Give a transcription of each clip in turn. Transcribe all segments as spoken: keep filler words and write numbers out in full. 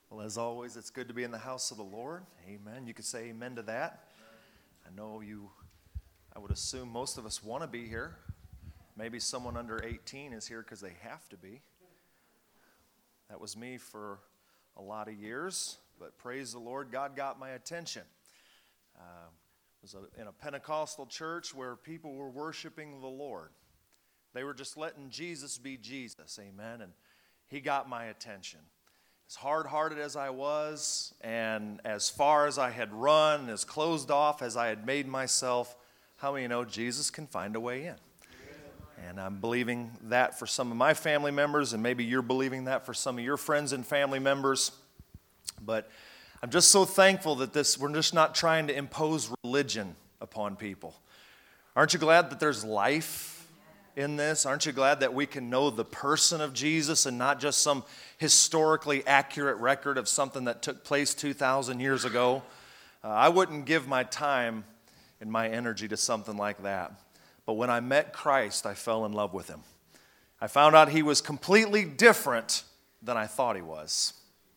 Well, as always, it's good to be in the house of the Lord. Amen. You could say amen to that. I know you, I would assume most of us want to be here. Maybe someone under eighteen is here because they have to be. That was me for a lot of years, but praise the Lord, God got my attention. Uh, it was a, in a Pentecostal church where people were worshiping the Lord. They were just letting Jesus be Jesus, amen, and He got my attention. As hard-hearted as I was, and as far as I had run, as closed off as I had made myself, how many know Jesus can find a way in? And I'm believing that for some of my family members, and maybe you're believing that for some of your friends and family members. But I'm just so thankful that this we're just not trying to impose religion upon people. Aren't you glad that there's life in this? Aren't you glad that we can know the person of Jesus and not just some historically accurate record of something that took place two thousand years ago? Uh, I wouldn't give my time and my energy to something like that. But when I met Christ, I fell in love with Him. I found out He was completely different than I thought He was.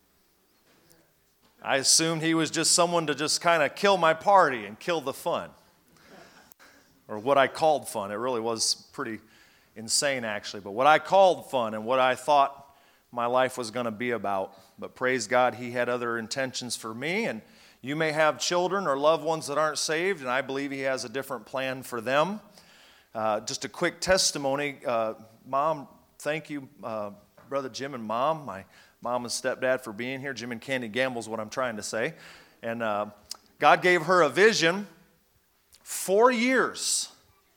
I assumed He was just someone to just kind of kill my party and kill the fun. Or what I called fun. It really was pretty insane, actually. But what I called fun and what I thought my life was going to be about. But praise God, He had other intentions for me. And you may have children or loved ones that aren't saved, and I believe He has a different plan for them. Uh, just a quick testimony. Uh, Mom, thank you, uh, Brother Jim and Mom, my mom and stepdad, for being here. Jim and Candy Gamble is what I'm trying to say. And uh, God gave her a vision four years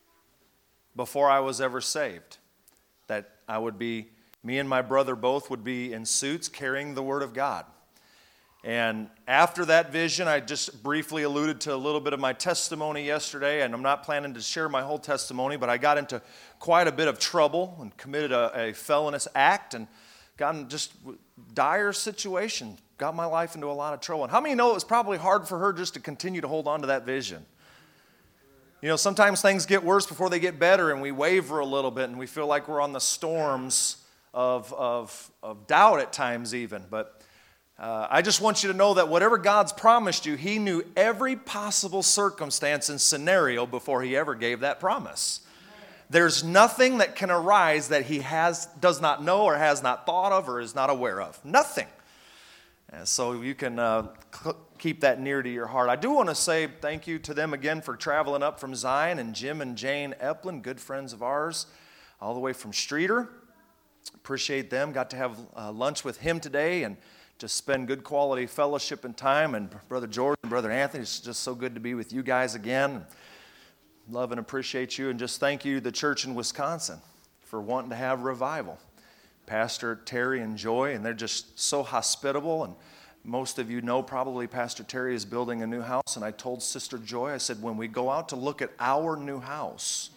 before I was ever saved, that I would be, me and my brother both would be in suits carrying the Word of God. And after that vision, I just briefly alluded to a little bit of my testimony yesterday, and I'm not planning to share my whole testimony, but I got into quite a bit of trouble and committed a, a felonious act and got in just dire situation, got my life into a lot of trouble. And how many know it was probably hard for her just to continue to hold on to that vision? You know, sometimes things get worse before they get better, and we waver a little bit, and we feel like we're on the storms of, of, of doubt at times even. But uh, I just want you to know that whatever God's promised you, He knew every possible circumstance and scenario before He ever gave that promise. There's nothing that can arise that He has, does not know or has not thought of or is not aware of. Nothing. And so you can uh, keep that near to your heart. I do want to say thank you to them again for traveling up from Zion, and Jim and Jane Eplin, good friends of ours, all the way from Streeter. Appreciate them. Got to have uh, lunch with him today and just spend good quality fellowship and time. And Brother George and Brother Anthony, it's just so good to be with you guys again. Love and appreciate you, and just thank you, the church in Wisconsin, for wanting to have revival. Pastor Terry and Joy, and they're just so hospitable. And most of you know probably Pastor Terry is building a new house, and I told Sister Joy, I said, when we go out to look at our new house,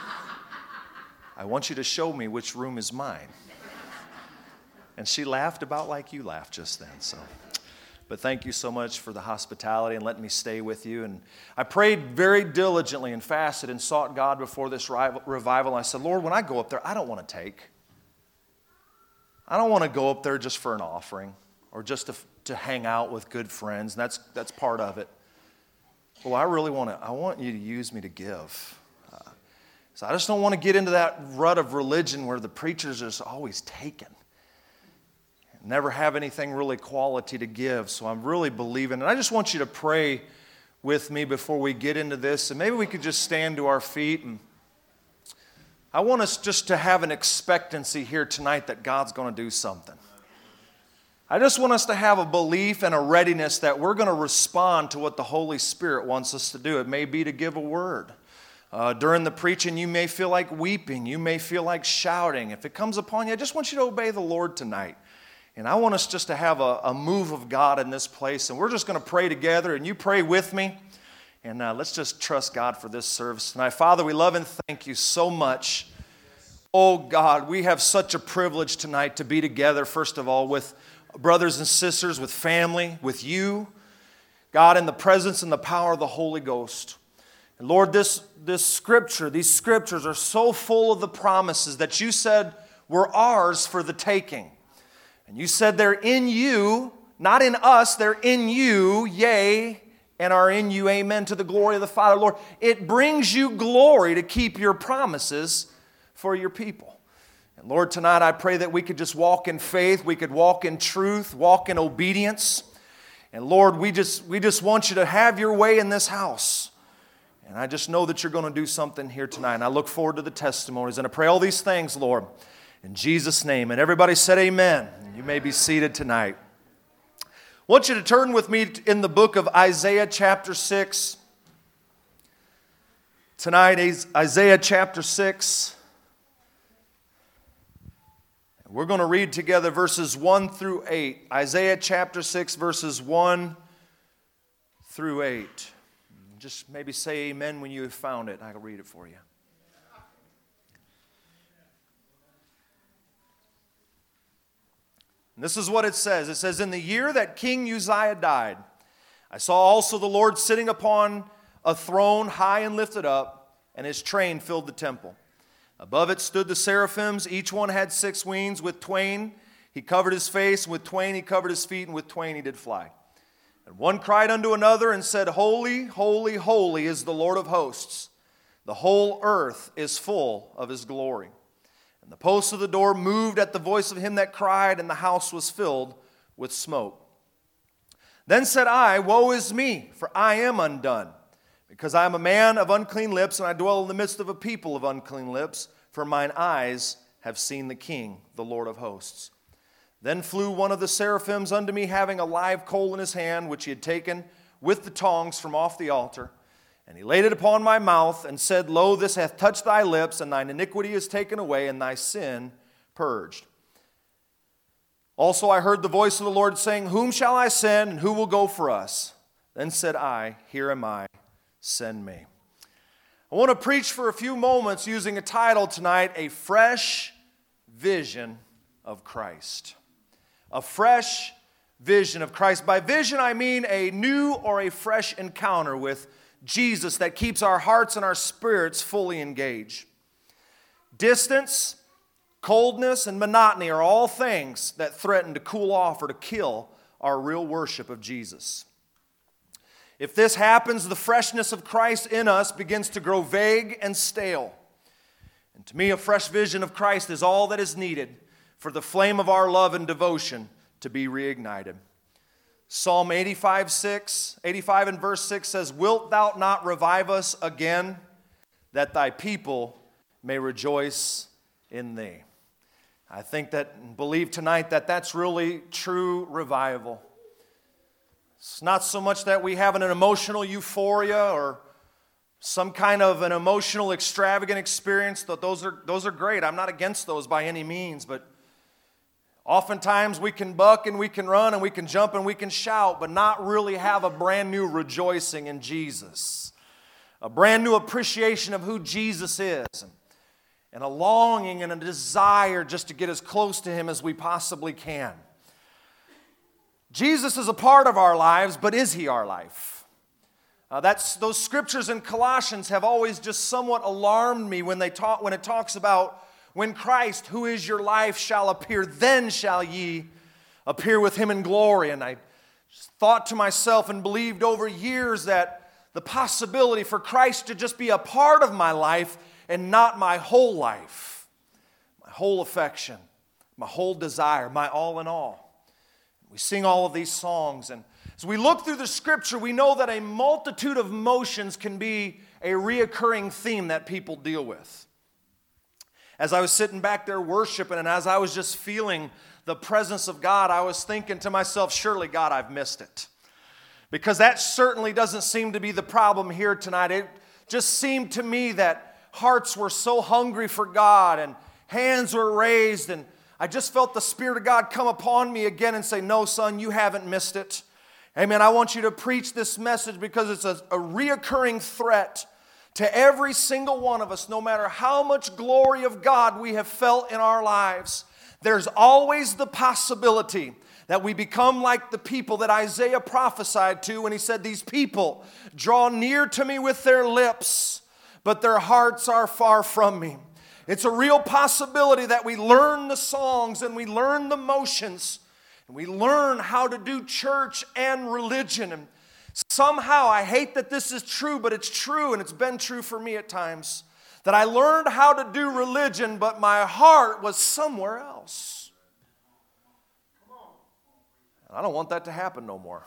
I want you to show me which room is mine. And she laughed about like you laughed just then. So, but thank you so much for the hospitality and letting me stay with you. And I prayed very diligently and fasted and sought God before this revival. I said, Lord, when I go up there, I don't want to take. I don't want to go up there just for an offering or just to, to hang out with good friends. And that's that's part of it. Well, I really want to. I want you to use me to give. Uh, so I just don't want to get into that rut of religion where the preachers are just always taking. Never have anything really quality to give. So I'm really believing. And I just want you to pray with me before we get into this. And maybe we could just stand to our feet. And I want us just to have an expectancy here tonight that God's going to do something. I just want us to have a belief and a readiness that we're going to respond to what the Holy Spirit wants us to do. It may be to give a word. Uh, during the preaching, you may feel like weeping. You may feel like shouting. If it comes upon you, I just want you to obey the Lord tonight. And I want us just to have a, a move of God in this place. And we're just going to pray together, and you pray with me. And uh, let's just trust God for this service tonight. Father, we love and thank you so much. Oh, God, we have such a privilege tonight to be together, first of all, with brothers and sisters, with family, with you. God, in the presence and the power of the Holy Ghost. And Lord, this, this scripture, these scriptures are so full of the promises that you said were ours for the taking. And you said they're in you not in us, they're in you, yea, and are in you, amen, to the glory of the Father, Lord. It brings you glory to keep your promises for your people. And Lord, tonight I pray that we could just walk in faith, we could walk in truth, walk in obedience. And Lord, we just, we just want you to have your way in this house. And I just know that you're going to do something here tonight. And I look forward to the testimonies. And I pray all these things, Lord, in Jesus' name. And everybody said amen. You may be seated tonight. I want you to turn with me in the book of Isaiah chapter six. Tonight is Isaiah chapter six. We're going to read together verses one through eight. Isaiah chapter six, verses one through eight. Just maybe say amen when you have found it. I'll read it for you. And this is what it says. It says, "In the year that King Uzziah died, I saw also the Lord sitting upon a throne high and lifted up, and his train filled the temple. Above it stood the seraphims. Each one had six wings. With twain he covered his face, and with twain he covered his feet, and with twain he did fly. And one cried unto another and said, Holy, holy, holy is the Lord of hosts. The whole earth is full of his glory. And the posts of the door moved at the voice of him that cried, and the house was filled with smoke. Then said I, Woe is me, for I am undone, because I am a man of unclean lips, and I dwell in the midst of a people of unclean lips, for mine eyes have seen the King, the Lord of hosts. Then flew one of the seraphims unto me, having a live coal in his hand, which he had taken with the tongs from off the altar. And he laid it upon my mouth, and said, Lo, this hath touched thy lips, and thine iniquity is taken away, and thy sin purged. Also I heard the voice of the Lord saying, Whom shall I send, and who will go for us? Then said I, Here am I, send me." I want to preach for a few moments using a title tonight, A Fresh Vision of Christ. A fresh vision of Christ. By vision, I mean a new or a fresh encounter with Jesus that keeps our hearts and our spirits fully engaged. Distance, coldness, and monotony are all things that threaten to cool off or to kill our real worship of Jesus. If this happens, the freshness of Christ in us begins to grow vague and stale. And to me, a fresh vision of Christ is all that is needed for the flame of our love and devotion to be reignited. Psalm eighty-five, six, eighty-five and verse six says, Wilt thou not revive us again, that thy people may rejoice in thee? I think that and believe tonight that that's really true revival. It's not so much that we have an emotional euphoria or some kind of an emotional extravagant experience. Those are, those are great. I'm not against those by any means, but oftentimes we can buck and we can run and we can jump and we can shout, but not really have a brand new rejoicing in Jesus. A brand new appreciation of who Jesus is. And a longing and a desire just to get as close to Him as we possibly can. Jesus is a part of our lives, but is He our life? Uh, that's, those scriptures in Colossians have always just somewhat alarmed me when, they talk, when it talks about when Christ, who is your life, shall appear, then shall ye appear with Him in glory. And I thought to myself and believed over years that the possibility for Christ to just be a part of my life and not my whole life, my whole affection, my whole desire, my all in all. We sing all of these songs, and as we look through the Scripture, we know that a multitude of motions can be a reoccurring theme that people deal with. As I was sitting back there worshiping, and as I was just feeling the presence of God, I was thinking to myself, surely, God, I've missed it. Because that certainly doesn't seem to be the problem here tonight. It just seemed to me that hearts were so hungry for God, and hands were raised, and I just felt the Spirit of God come upon me again and say, no, son, you haven't missed it. Amen. I want you to preach this message because it's a, a reoccurring threat to every single one of us, no matter how much glory of God we have felt in our lives. There's always the possibility that we become like the people that Isaiah prophesied to when he said, these people draw near to me with their lips, but their hearts are far from me. It's a real possibility that we learn the songs and we learn the motions, And we learn how to do church and religion. And somehow, I hate that this is true, but it's true, and it's been true for me at times, that I learned how to do religion, but my heart was somewhere else. And I don't want that to happen no more.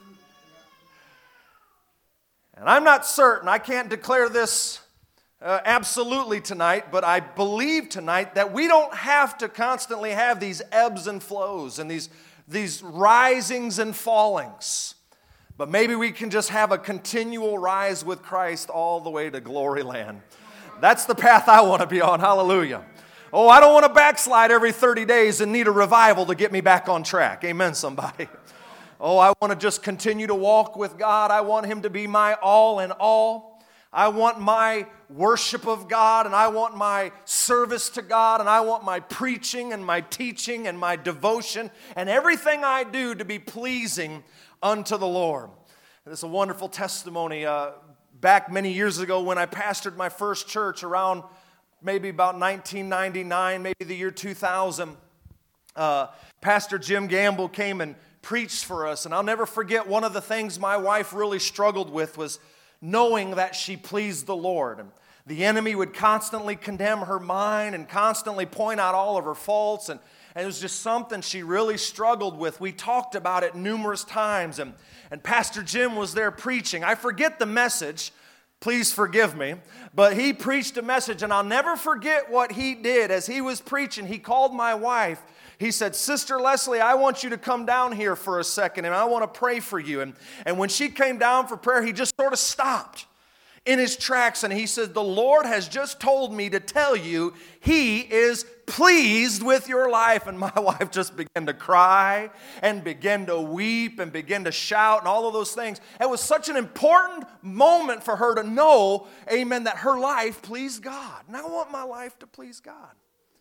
And I'm not certain, I can't declare this uh, absolutely tonight, but I believe tonight that we don't have to constantly have these ebbs and flows and these, these risings and fallings. But maybe we can just have a continual rise with Christ all the way to glory land. That's the path I want to be on. Hallelujah. Oh, I don't want to backslide every thirty days and need a revival to get me back on track. Amen, somebody. Oh, I want to just continue to walk with God. I want Him to be my all in all. I want my worship of God, and I want my service to God, and I want my preaching and my teaching and my devotion and everything I do to be pleasing unto the Lord. It's a wonderful testimony. Uh, back many years ago when I pastored my first church around maybe about nineteen ninety-nine, maybe the year two thousand, uh, Pastor Jim Gamble came and preached for us. And I'll never forget, one of the things my wife really struggled with was knowing that she pleased the Lord. And the enemy would constantly condemn her mind and constantly point out all of her faults. And, and it was just something she really struggled with. We talked about it numerous times. And, and Pastor Jim was there preaching. I forget the message. Please forgive me. But he preached a message. And I'll never forget what he did. As he was preaching, he called my wife. He said, Sister Leslie, I want you to come down here for a second, and I want to pray for you. And, and when she came down for prayer, he just sort of stopped in his tracks, and he said, the Lord has just told me to tell you He is pleased with your life. And my wife just began to cry and began to weep and began to shout and all of those things. It was such an important moment for her to know, amen, that her life pleased God. And I want my life to please God.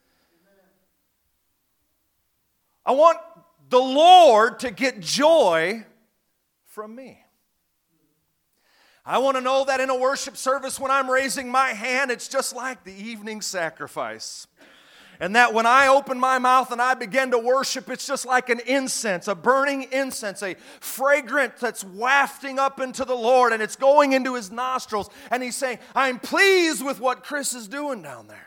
I want the Lord to get joy from me. I want to know that in a worship service when I'm raising my hand, it's just like the evening sacrifice. And that when I open my mouth and I begin to worship, it's just like an incense, a burning incense, a fragrance that's wafting up into the Lord, and it's going into His nostrils. And He's saying, I'm pleased with what Chris is doing down there.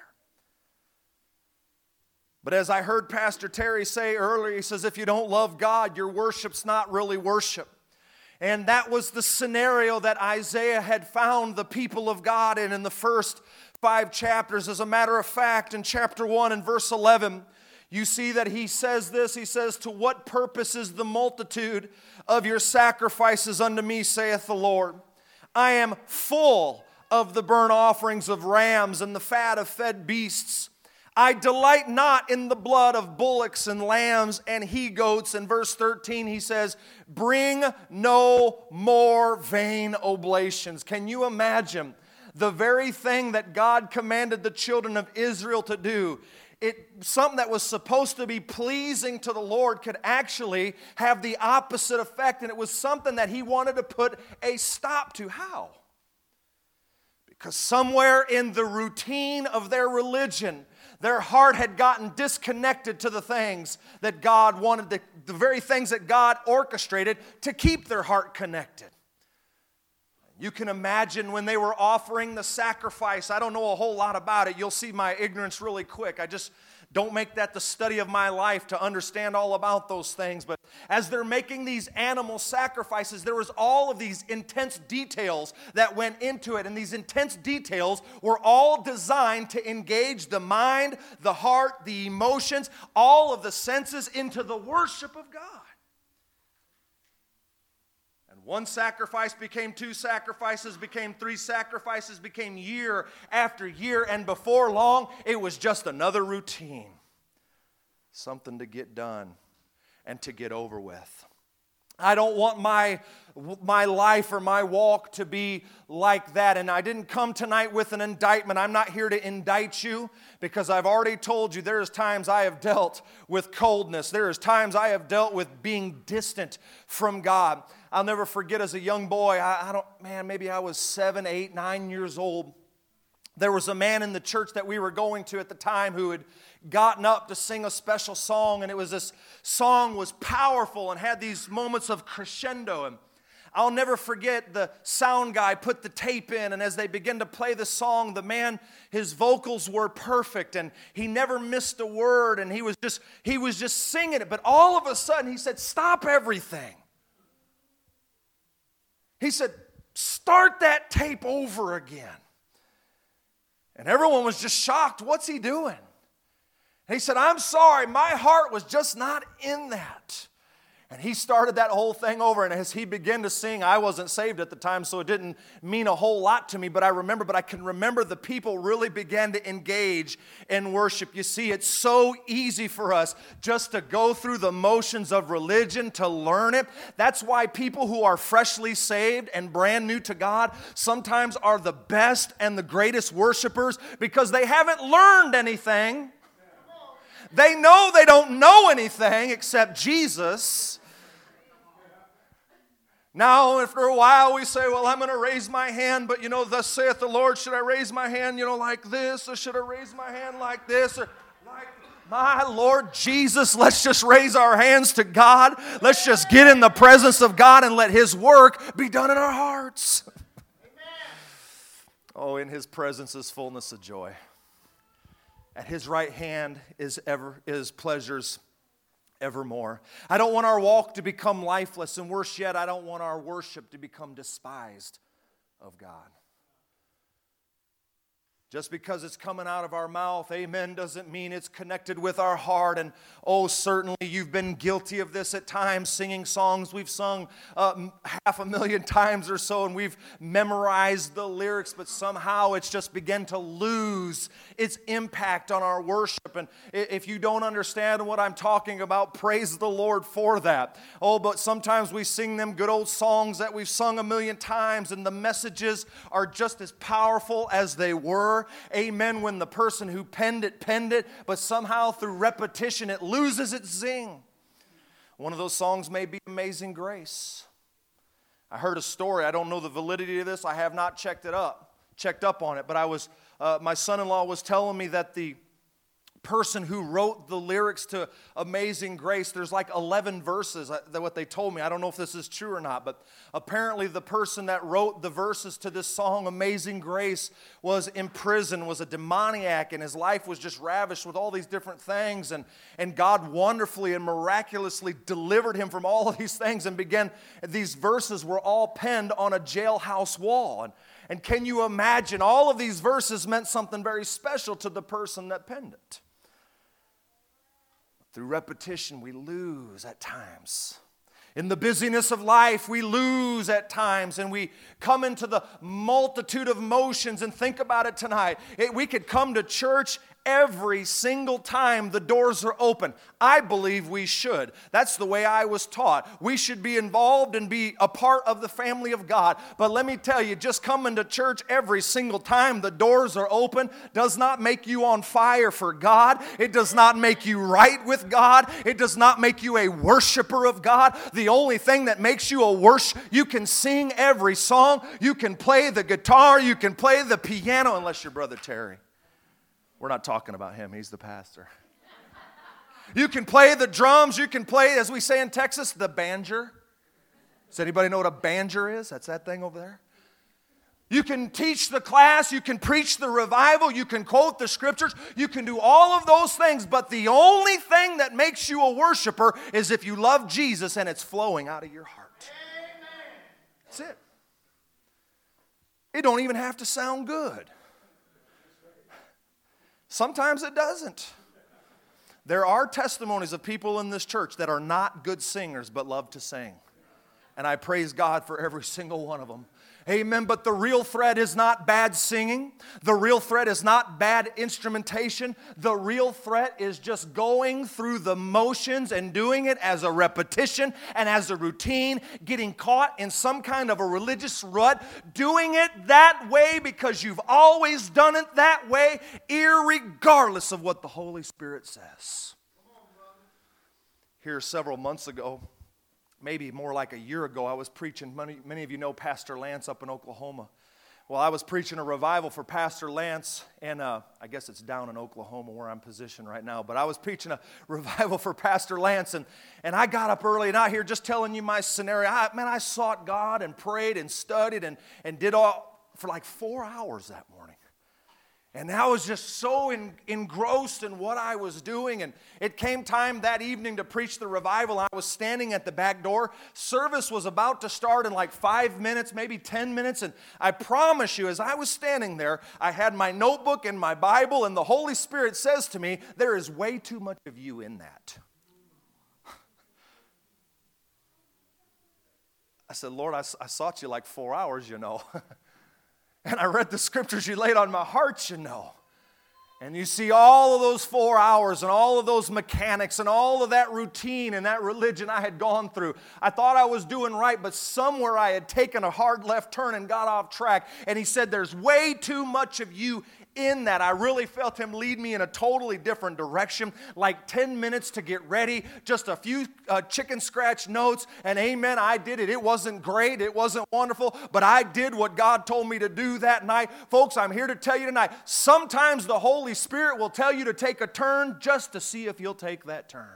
But as I heard Pastor Terry say earlier, he says, if you don't love God, your worship's not really worship. And that was the scenario that Isaiah had found the people of God in in the first five chapters. As a matter of fact, in chapter one and verse eleven, you see that he says this. He says, to what purpose is the multitude of your sacrifices unto me, saith the Lord? I am full of the burnt offerings of rams and the fat of fed beasts. I delight not in the blood of bullocks and lambs and he-goats. In verse thirteen, he says, bring no more vain oblations. Can you imagine the very thing that God commanded the children of Israel to do? It, something that was supposed to be pleasing to the Lord could actually have the opposite effect. And it was something that He wanted to put a stop to. How? Because somewhere in the routine of their religion, their heart had gotten disconnected to the things that God wanted, to, the very things that God orchestrated to keep their heart connected. You can imagine when they were offering the sacrifice. I don't know a whole lot about it. You'll see my ignorance really quick. I just don't make that the study of my life to understand all about those things. But as they're making these animal sacrifices, there was all of these intense details that went into it. And these intense details were all designed to engage the mind, the heart, the emotions, all of the senses into the worship of God. One sacrifice became two sacrifices, became three sacrifices, became year after year, and before long, it was just another routine. Something to get done and to get over with. I don't want my, my life or my walk to be like that. And I didn't come tonight with an indictment. I'm not here to indict you, because I've already told you there's times I have dealt with coldness. There's times I have dealt with being distant from God. I'll never forget, as a young boy, I, I don't, man, maybe I was seven, eight, nine years old. There was a man in the church that we were going to at the time who had gotten up to sing a special song, and it was this song was powerful and had these moments of crescendo. And I'll never forget, the sound guy put the tape in, and as they began to play the song, the man, his vocals were perfect, and he never missed a word, and he was just he was just singing it. But all of a sudden, he said, "Stop everything." He said, "Start that tape over again." And everyone was just shocked. What's he doing? And he said, "I'm sorry, my heart was just not in that." And he started that whole thing over, and as he began to sing, I wasn't saved at the time, so it didn't mean a whole lot to me, but I remember, but I can remember the people really began to engage in worship. You see, it's so easy for us just to go through the motions of religion, to learn it. That's why people who are freshly saved and brand new to God sometimes are the best and the greatest worshipers, because they haven't learned anything. They know they don't know anything except Jesus. Now, after a while, we say, well, I'm going to raise my hand, but, you know, thus saith the Lord, should I raise my hand, you know, like this, or should I raise my hand like this, or like, my Lord Jesus, let's just raise our hands to God. Let's just get in the presence of God and let His work be done in our hearts. Oh, in His presence is fullness of joy. At His right hand is ever is pleasures evermore. I don't want our walk to become lifeless, and worse yet, I don't want our worship to become despised of God. Just because it's coming out of our mouth, amen, doesn't mean it's connected with our heart. And oh, certainly you've been guilty of this at times, singing songs we've sung uh, half a million times or so, and we've memorized the lyrics, but somehow it's just begun to lose its impact on our worship. And if you don't understand what I'm talking about, praise the Lord for that. Oh, but sometimes we sing them good old songs that we've sung a million times, and the messages are just as powerful as they were. Amen, when the person who penned it, penned it, but somehow through repetition it loses its zing. One of those songs may be Amazing Grace. I heard a story. I don't know the validity of this. I have not checked it up, checked up on it, but I was, uh, my son-in-law was telling me that the person who wrote the lyrics to Amazing Grace, there's like eleven verses, that what they told me. I don't know if this is true or not, but apparently the person that wrote the verses to this song, Amazing Grace, was in prison, was a demoniac, and his life was just ravished with all these different things, and, and God wonderfully and miraculously delivered him from all of these things, and began, these verses were all penned on a jailhouse wall. And, and can you imagine, all of these verses meant something very special to the person that penned it. Through repetition, we lose at times. In the busyness of life, we lose at times, and we come into the multitude of motions. And think about it tonight. It, we could come to church every single time the doors are open. I believe we should. That's the way I was taught. We should be involved and be a part of the family of God. But let me tell you, just coming to church every single time the doors are open does not make you on fire for God. It does not make you right with God. It does not make you a worshiper of God. The only thing that makes you a worship, you can sing every song, you can play the guitar, you can play the piano, unless you're Brother Terry. We're not talking about him. He's the pastor. You can play the drums. You can play, as we say in Texas, the banger. Does anybody know what a banger is? That's that thing over there. You can teach the class. You can preach the revival. You can quote the scriptures. You can do all of those things. But the only thing that makes you a worshiper is if you love Jesus and it's flowing out of your heart. That's it. It don't even have to sound good. Sometimes it doesn't. There are testimonies of people in this church that are not good singers but love to sing. And I praise God for every single one of them. Amen. But the real threat is not bad singing. The real threat is not bad instrumentation. The real threat is just going through the motions and doing it as a repetition and as a routine, getting caught in some kind of a religious rut, doing it that way because you've always done it that way, irregardless of what the Holy Spirit says. Here several months ago, maybe more like a year ago, I was preaching. Many, many of you know Pastor Lance up in Oklahoma. Well, I was preaching a revival for Pastor Lance, and uh, I guess it's down in Oklahoma where I'm positioned right now, but I was preaching a revival for Pastor Lance, and, and I got up early and out here just telling you my scenario. I, man, I sought God and prayed and studied and, and did all for like four hours that morning. And I was just so in, engrossed in what I was doing. And it came time that evening to preach the revival. I was standing at the back door. Service was about to start in like five minutes, maybe ten minutes. And I promise you, as I was standing there, I had my notebook and my Bible, and the Holy Spirit says to me, there is way too much of you in that. I said, Lord, I, I sought you like four hours, you know. And I read the scriptures you laid on my heart, you know. And you see all of those four hours and all of those mechanics and all of that routine and that religion I had gone through. I thought I was doing right, but somewhere I had taken a hard left turn and got off track. And he said, there's way too much of you in that. I really felt him lead me in a totally different direction. Like ten minutes to get ready, just a few uh, chicken scratch notes, and amen, I did it. It wasn't great, it wasn't wonderful, but I did what God told me to do that night. Folks, I'm here to tell you tonight, sometimes the Holy Spirit will tell you to take a turn just to see if you'll take that turn.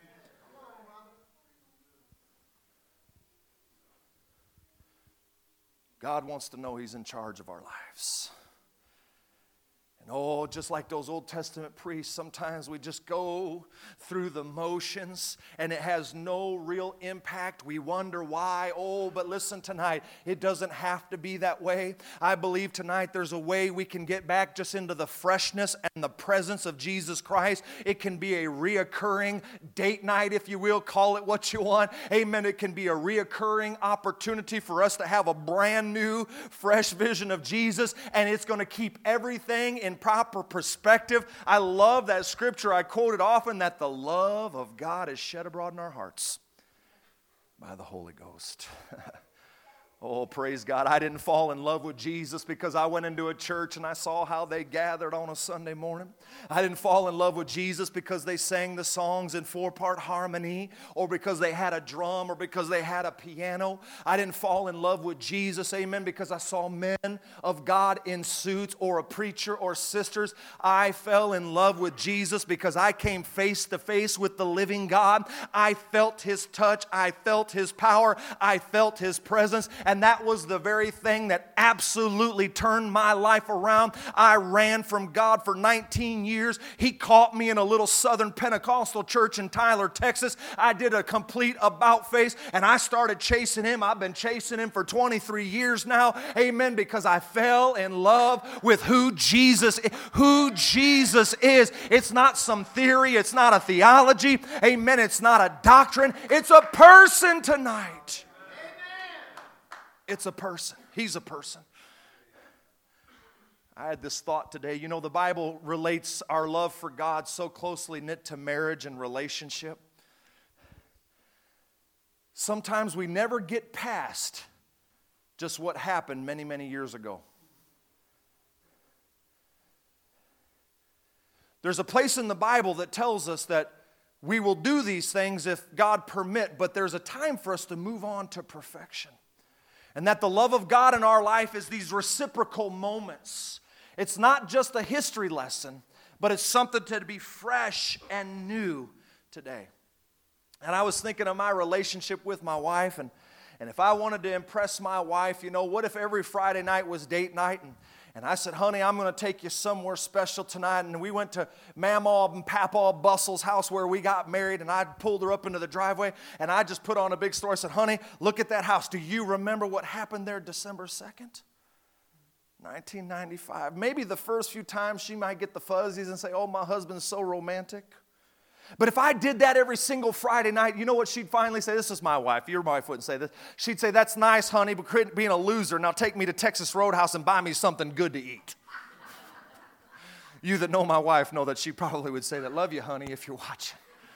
God wants to know He's in charge of our lives. And oh, just like those Old Testament priests, sometimes we just go through the motions and it has no real impact. We wonder why. Oh, but listen tonight, it doesn't have to be that way. I believe tonight there's a way we can get back just into the freshness and the presence of Jesus Christ. It can be a reoccurring date night, if you will, call it what you want. Amen. It can be a reoccurring opportunity for us to have a brand new, fresh vision of Jesus, and it's going to keep everything in proper perspective. I love that scripture. I quote it often, that the love of God is shed abroad in our hearts by the Holy Ghost. Oh, praise God. I didn't fall in love with Jesus because I went into a church and I saw how they gathered on a Sunday morning. I didn't fall in love with Jesus because they sang the songs in four-part harmony, or because they had a drum, or because they had a piano. I didn't fall in love with Jesus, amen, because I saw men of God in suits, or a preacher, or sisters. I fell in love with Jesus because I came face to face with the living God. I felt His touch. I felt His power. I felt His presence. And that was the very thing that absolutely turned my life around. I ran from God for nineteen years. He caught me in a little Southern Pentecostal church in Tyler, Texas. I did a complete about face, and I started chasing Him. I've been chasing Him for twenty-three years now. Amen. Because I fell in love with who Jesus is. Who Jesus is. It's not some theory. It's not a theology. Amen. It's not a doctrine. It's a person tonight. It's a person. He's a person. I had this thought today. You know, the Bible relates our love for God so closely knit to marriage and relationship. Sometimes we never get past just what happened many, many years ago. There's a place in the Bible that tells us that we will do these things if God permit, but there's a time for us to move on to perfection. And that the love of God in our life is these reciprocal moments. It's not just a history lesson, but it's something to be fresh and new today. And I was thinking of my relationship with my wife, and, and if I wanted to impress my wife, you know, what if every Friday night was date night, and And I said, honey, I'm going to take you somewhere special tonight. And we went to Mamaw and Papaw Bustle's house where we got married. And I pulled her up into the driveway. And I just put on a big story. I said, honey, look at that house. Do you remember what happened there December second? nineteen ninety-five. Maybe the first few times she might get the fuzzies and say, oh, my husband's so romantic. But if I did that every single Friday night, you know what she'd finally say? This is my wife. Your wife wouldn't say this. She'd say, that's nice, honey, but quit being a loser. Now take me to Texas Roadhouse and buy me something good to eat. You that know my wife know that she probably would say that. Love you, honey, if you're watching.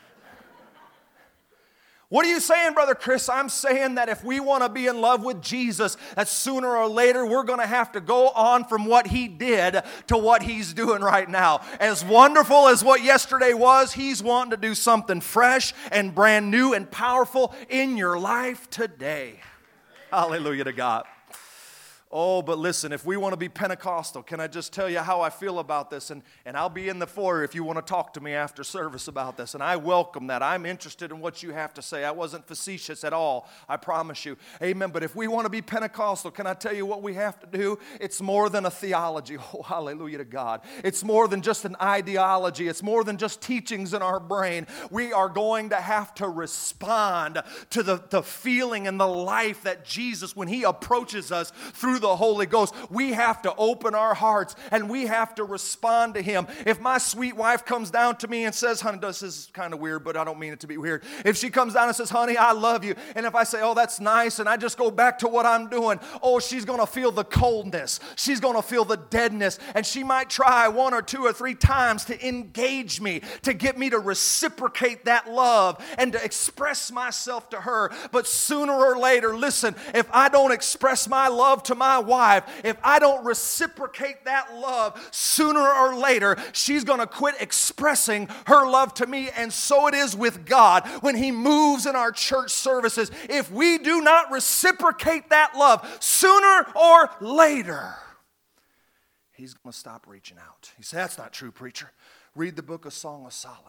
What are you saying, Brother Chris? I'm saying that if we want to be in love with Jesus, that sooner or later we're going to have to go on from what He did to what He's doing right now. As wonderful as what yesterday was, He's wanting to do something fresh and brand new and powerful in your life today. Hallelujah to God. Oh, but listen, if we want to be Pentecostal, can I just tell you how I feel about this? And, and I'll be in the foyer if you want to talk to me after service about this. And I welcome that. I'm interested in what you have to say. I wasn't facetious at all, I promise you. Amen. But if we want to be Pentecostal, can I tell you what we have to do? It's more than a theology. Oh, hallelujah to God. It's more than just an ideology. It's more than just teachings in our brain. We are going to have to respond to the, the feeling and the life that Jesus, when He approaches us through the Holy Ghost, we have to open our hearts and we have to respond to Him. If my sweet wife comes down to me and says, honey, this is kind of weird, but I don't mean it to be weird. If she comes down and says, honey, I love you, and if I say, oh, that's nice, and I just go back to what I'm doing, oh, she's going to feel the coldness. She's going to feel the deadness, and she might try one or two or three times to engage me, to get me to reciprocate that love and to express myself to her. But sooner or later, listen, if I don't express my love to my wife, if I don't reciprocate that love, sooner or later, she's going to quit expressing her love to me. And so it is with God when He moves in our church services. If we do not reciprocate that love, sooner or later, He's going to stop reaching out. You say, that's not true, preacher. Read the book of Song of Solomon.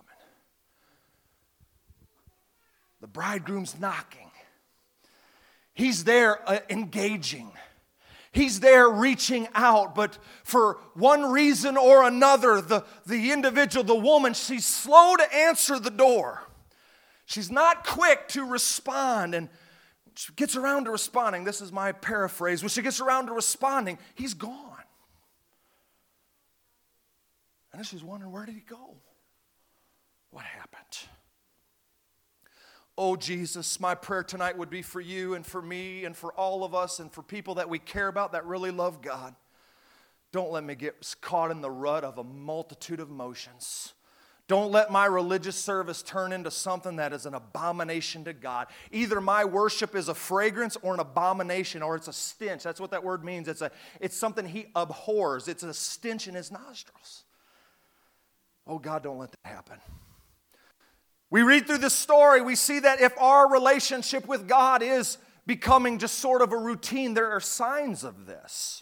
The bridegroom's knocking. He's there uh, engaging. He's there reaching out, but for one reason or another, the, the individual, the woman, she's slow to answer the door. She's not quick to respond, and when she gets around to responding, this is my paraphrase, when she gets around to responding, he's gone. And then she's wondering, where did he go? What happened? Oh, Jesus, my prayer tonight would be for you and for me and for all of us and for people that we care about that really love God. Don't let me get caught in the rut of a multitude of emotions. Don't let my religious service turn into something that is an abomination to God. Either my worship is a fragrance or an abomination, or it's a stench. That's what that word means. It's, a, it's something He abhors. It's a stench in His nostrils. Oh, God, don't let that happen. We read through this story, we see that if our relationship with God is becoming just sort of a routine, there are signs of this.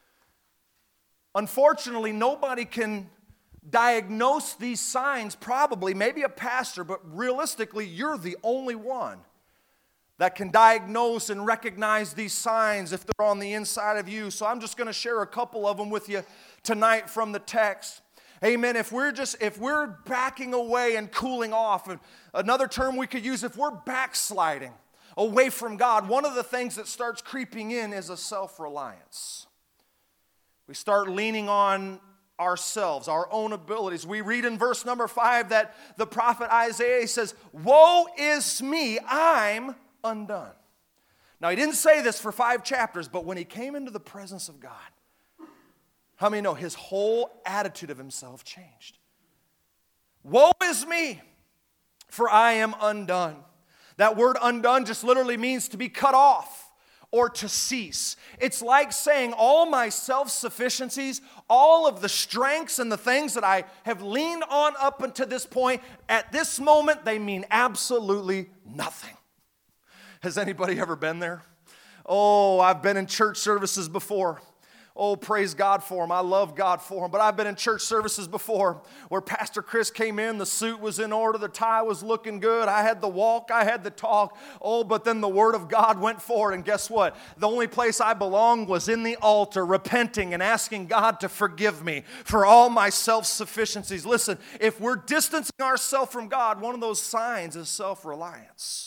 Unfortunately, nobody can diagnose these signs, probably, maybe a pastor, but realistically, you're the only one that can diagnose and recognize these signs if they're on the inside of you. So I'm just going to share a couple of them with you tonight from the text. Amen. If we're just, if we're backing away and cooling off, and another term we could use, if we're backsliding away from God, one of the things that starts creeping in is a self-reliance. We start leaning on ourselves, our own abilities. We read in verse number five that the prophet Isaiah says, woe is me, I'm undone. Now, he didn't say this for five chapters, but when he came into the presence of God, how many know his whole attitude of himself changed? Woe is me, for I am undone. That word undone just literally means to be cut off or to cease. It's like saying all my self-sufficiencies, all of the strengths and the things that I have leaned on up until this point, at this moment, they mean absolutely nothing. Has anybody ever been there? Oh, I've been in church services before. Oh, praise God for him. I love God for him. But I've been in church services before where Pastor Chris came in, the suit was in order, the tie was looking good, I had the walk, I had the talk. Oh, but then the Word of God went forward, and guess what? The only place I belonged was in the altar, repenting and asking God to forgive me for all my self-sufficiencies. Listen, if we're distancing ourselves from God, one of those signs is self-reliance.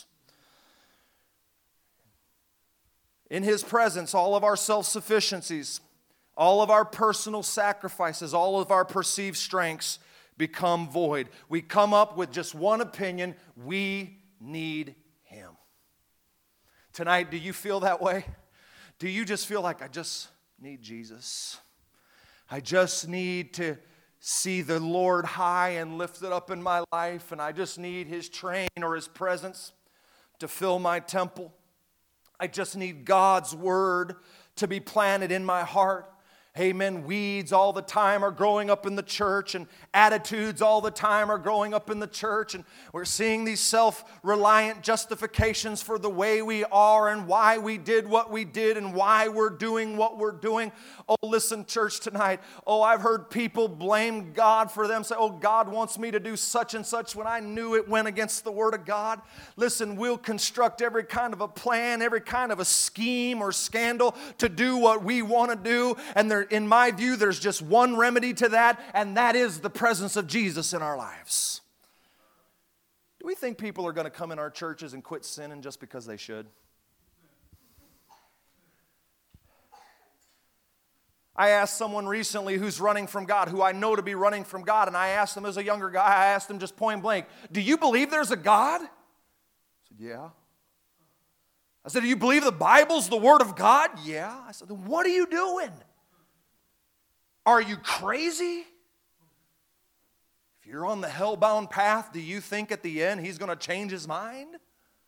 In His presence, all of our self-sufficiencies, all of our personal sacrifices, all of our perceived strengths become void. We come up with just one opinion: we need Him. Tonight, do you feel that way? Do you just feel like, I just need Jesus? I just need to see the Lord high and lifted up in my life, and I just need His train or His presence to fill my temple. I just need God's Word to be planted in my heart. Amen. Weeds all the time are growing up in the church, and attitudes all the time are growing up in the church. And we're seeing these self-reliant justifications for the way we are and why we did what we did and why we're doing what we're doing. Oh, listen, church, tonight. Oh, I've heard people blame God for them. Say, oh, God wants me to do such and such when I knew it went against the Word of God. Listen, we'll construct every kind of a plan, every kind of a scheme or scandal to do what we want to do. And there, in my view, there's just one remedy to that, and that is the presence of Jesus in our lives. Do we think people are going to come in our churches and quit sinning just because they should? I asked someone recently who's running from God, who I know to be running from God, and I asked him as a younger guy, I asked him just point blank, do you believe there's a God? I said, yeah. I said, do you believe the Bible's the Word of God? Yeah. I said, then what are you doing? Are you crazy? If you're on the hell-bound path, do you think at the end He's going to change His mind?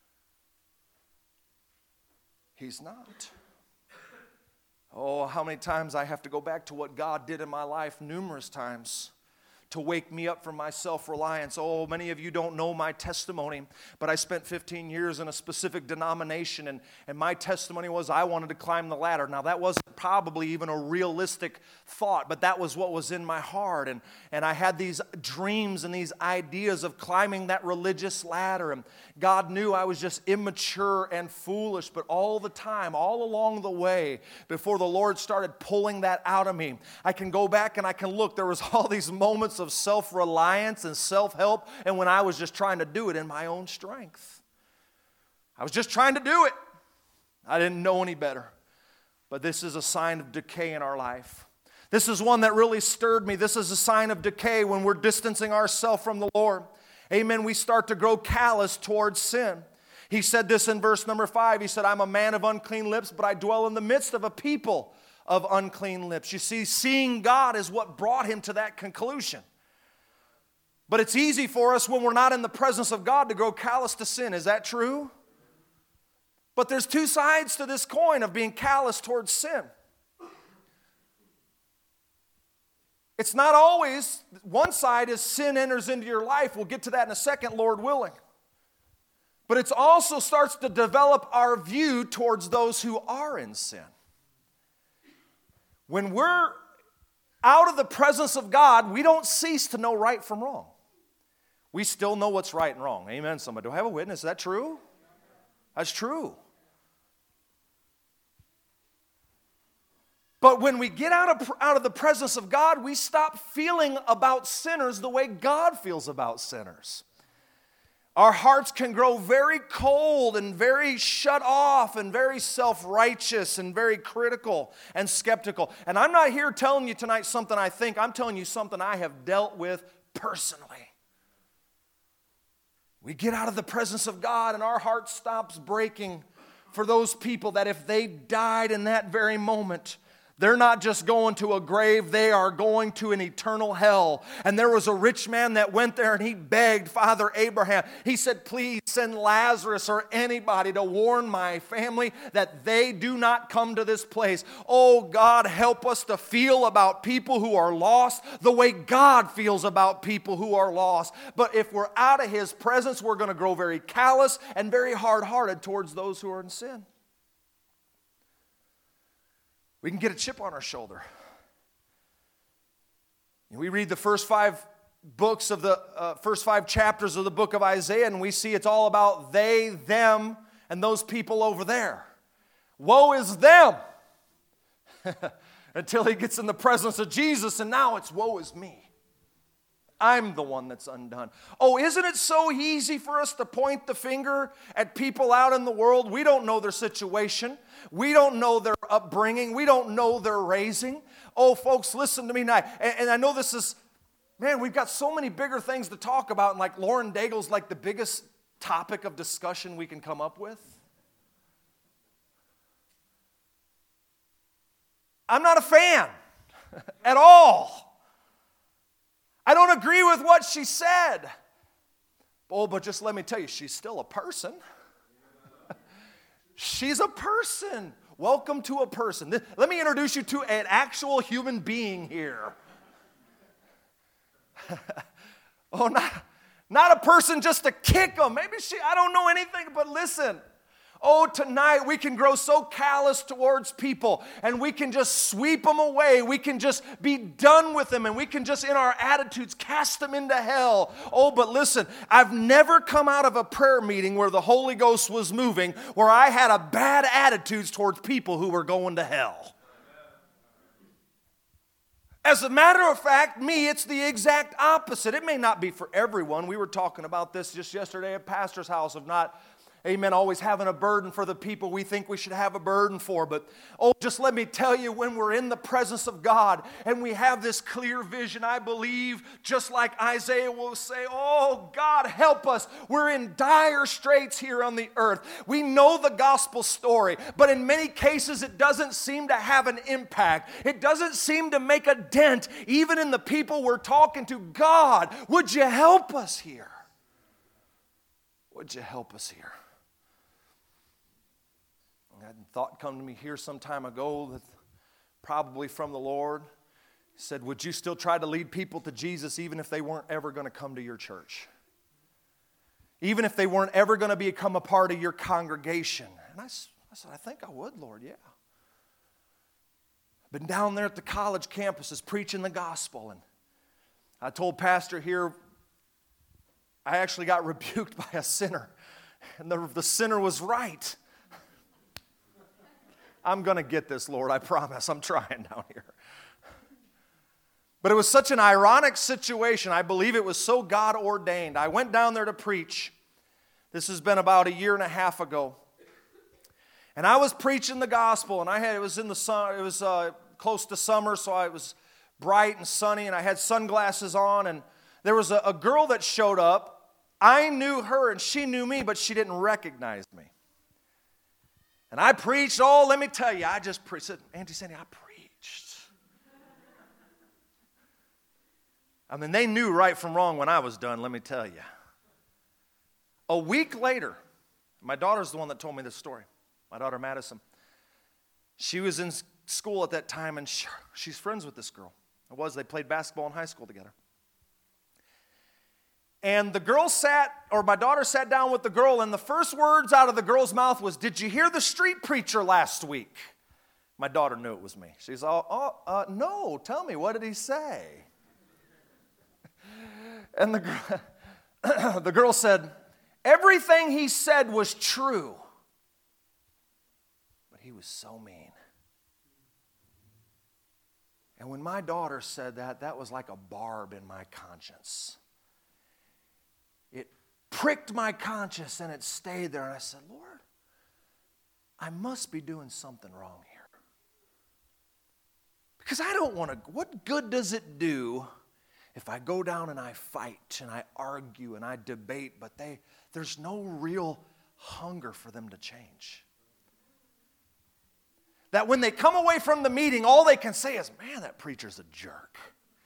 He's not. Oh, how many times I have to go back to what God did in my life, numerous times, to wake me up from my self-reliance. Oh, many of you don't know my testimony, but I spent fifteen years in a specific denomination, and, and my testimony was I wanted to climb the ladder. Now, that wasn't probably even a realistic thought, but that was what was in my heart, and, and I had these dreams and these ideas of climbing that religious ladder, and God knew I was just immature and foolish, but all the time, all along the way, before the Lord started pulling that out of me, I can go back and I can look. There was all these moments of self-reliance and self-help, and when I was just trying to do it in my own strength. I was just trying to do it. I didn't know any better. But this is a sign of decay in our life. This is one that really stirred me. This is a sign of decay when we're distancing ourselves from the Lord. Amen. We start to grow callous towards sin. He said this in verse number five. He said, I'm a man of unclean lips, but I dwell in the midst of a people of unclean lips. You see, seeing God is what brought him to that conclusion. But it's easy for us when we're not in the presence of God to grow callous to sin. Is that true? But there's two sides to this coin of being callous towards sin. It's not always, one side is sin enters into your life. We'll get to that in a second, Lord willing. But it also starts to develop our view towards those who are in sin. When we're out of the presence of God, we don't cease to know right from wrong. We still know what's right and wrong. Amen, somebody. Do I have a witness? Is that true? That's true. But when we get out of, out of the presence of God, we stop feeling about sinners the way God feels about sinners. Our hearts can grow very cold and very shut off and very self-righteous and very critical and skeptical. And I'm not here telling you tonight something I think. I'm telling you something I have dealt with personally. We get out of the presence of God and our heart stops breaking for those people that if they died in that very moment, they're not just going to a grave, they are going to an eternal hell. And there was a rich man that went there and he begged Father Abraham. He said, please send Lazarus or anybody to warn my family that they do not come to this place. Oh God, help us to feel about people who are lost the way God feels about people who are lost. But if we're out of His presence, we're going to grow very callous and very hard-hearted towards those who are in sin. We can get a chip on our shoulder. We read the first five books of the uh, first five chapters of the book of Isaiah, and we see it's all about they, them, and those people over there. Woe is them. Until he gets in the presence of Jesus, and now it's woe is me. I'm the one that's undone. Oh, isn't it so easy for us to point the finger at people out in the world? We don't know their situation. We don't know their upbringing. We don't know their raising. Oh, folks, listen to me now. And, and I know this is, man, we've got so many bigger things to talk about. And like Lauren Daigle's like the biggest topic of discussion we can come up with. I'm not a fan at all. I don't agree with what she said. Oh, but just let me tell you, she's still a person. She's a person. welcome to a person. Let me introduce you to an actual human being here. oh, not, not a person just to kick them. Maybe she, I don't know anything, but listen. Oh, tonight we can grow so callous towards people and we can just sweep them away. We can just be done with them and we can just, in our attitudes, cast them into hell. Oh, but listen, I've never come out of a prayer meeting where the Holy Ghost was moving, where I had a bad attitudes towards people who were going to hell. As a matter of fact, me, it's the exact opposite. It may not be for everyone. We were talking about this just yesterday at Pastor's house of not, amen, always having a burden for the people we think we should have a burden for. But, oh, just let me tell you, when we're in the presence of God and we have this clear vision, I believe, just like Isaiah will say, oh, God, help us. We're in dire straits here on the earth. We know the gospel story, but in many cases it doesn't seem to have an impact. It doesn't seem to make a dent, even in the people we're talking to. God, would you help us here? Would you help us here? I had a thought come to me here some time ago, that probably from the Lord. He said, would you still try to lead people to Jesus even if they weren't ever going to come to your church? Even if they weren't ever going to become a part of your congregation? And I, I said, I think I would, Lord, yeah. Been down there at the college campuses preaching the gospel, and I told Pastor here, I actually got rebuked by a sinner, and the, the sinner was right. I'm going to get this, Lord, I promise. I'm trying down here. But it was such an ironic situation. I believe it was so God ordained. I went down there to preach. This has been about a year and a half ago. And I was preaching the gospel, and I had it was in the sun, it was uh, close to summer, so it was bright and sunny, and I had sunglasses on, and there was a, a girl that showed up. I knew her, and she knew me, but she didn't recognize me. And I preached, oh, let me tell you, I just preached. Auntie Sandy, I preached. I mean, they knew right from wrong when I was done, let me tell you. A week later, my daughter's the one that told me this story, my daughter Madison. She was in school at that time, and she, she's friends with this girl. It was, they played basketball in high school together. And the girl sat, or my daughter sat down with the girl, and the first words out of the girl's mouth was, did you hear the street preacher last week? My daughter knew it was me. She's all, oh, uh, no, tell me, what did he say? And the, girl, the girl said, everything he said was true, but he was so mean. And when my daughter said that, that was like a barb in my conscience. It pricked my conscience and it stayed there. And I said, Lord, I must be doing something wrong here. Because I don't want to, what good does it do if I go down and I fight and I argue and I debate, but they there's no real hunger for them to change? That when they come away from the meeting, all they can say is, man, that preacher's a jerk.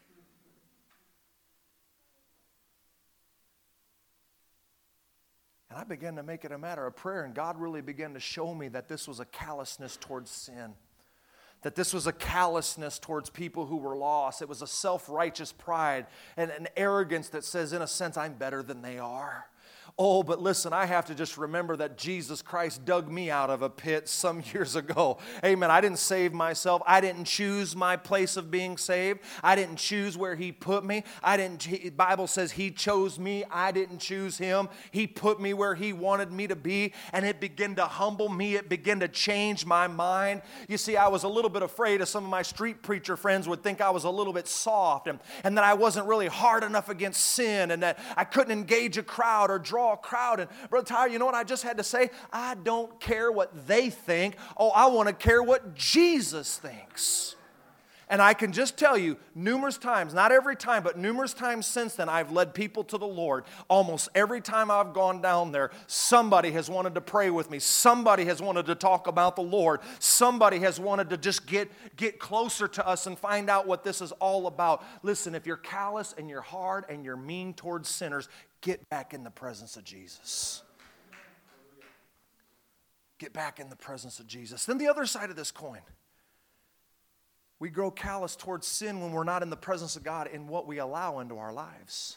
And I began to make it a matter of prayer, and God really began to show me that this was a callousness towards sin. That this was a callousness towards people who were lost. It was a self-righteous pride and an arrogance that says, in a sense, I'm better than they are. Oh, but listen, I have to just remember that Jesus Christ dug me out of a pit some years ago. Amen. I didn't save myself. I didn't choose my place of being saved. I didn't choose where He put me. I didn't. The Bible says He chose me. I didn't choose Him. He put me where He wanted me to be, and it began to humble me. It began to change my mind. You see, I was a little bit afraid of some of my street preacher friends would think I was a little bit soft, and, and that I wasn't really hard enough against sin, and that I couldn't engage a crowd or draw a crowd. And Brother Tyler, you know what I just had to say? I don't care what they think. Oh, I want to care what Jesus thinks. And I can just tell you, numerous times, not every time, but numerous times since then, I've led people to the Lord. Almost every time I've gone down there, somebody has wanted to pray with me. Somebody has wanted to talk about the Lord. Somebody has wanted to just get, get closer to us and find out what this is all about. Listen, if you're callous and you're hard and you're mean towards sinners, get back in the presence of Jesus. get back in the presence of Jesus. Then the other side of this coin. We grow callous towards sin when we're not in the presence of God in what we allow into our lives.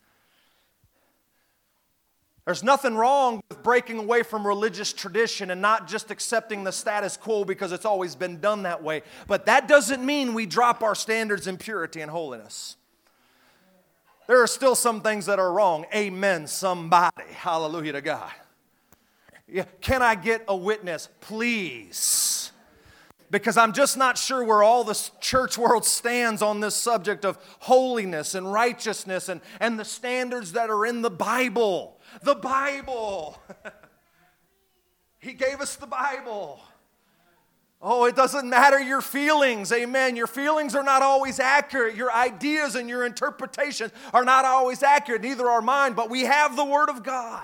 There's nothing wrong with breaking away from religious tradition and not just accepting the status quo because it's always been done that way. But that doesn't mean we drop our standards in purity and holiness. There are still some things that are wrong. Amen, somebody. Hallelujah to God. Yeah. Can I get a witness? Please. Because I'm just not sure where all the church world stands on this subject of holiness and righteousness and, and the standards that are in the Bible. The Bible. He gave us the Bible. Oh, it doesn't matter your feelings. Amen. Your feelings are not always accurate. Your ideas and your interpretations are not always accurate. Neither are mine. But we have the Word of God.